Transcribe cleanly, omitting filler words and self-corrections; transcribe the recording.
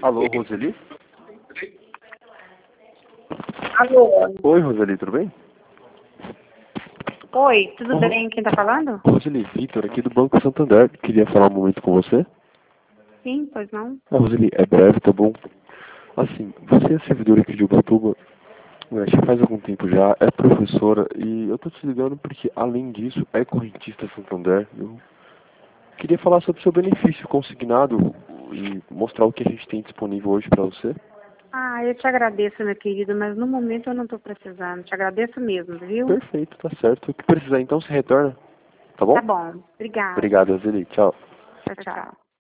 Alô, Roseli? Alô? Oi, Roseli, tudo bem? Oi, tudo bem? Quem tá falando? Roseli, Vitor, aqui do Banco Santander. Queria falar um momento com você. Sim, pois não? Roseli, é breve, tá bom? Assim, você é servidora aqui de Ubatuba, já faz algum tempo já, é professora, e eu tô te ligando porque, além disso, é correntista Santander. Eu queria falar sobre o seu benefício consignado e mostrar o que a gente tem disponível hoje pra você. Ah, eu te agradeço, meu querido, mas no momento eu não tô precisando. Te agradeço mesmo, viu? Perfeito, tá certo. O que precisar então, se retorna, tá bom? Tá bom. Obrigada. Obrigado, Roseli. Tchau. Tchau, tchau.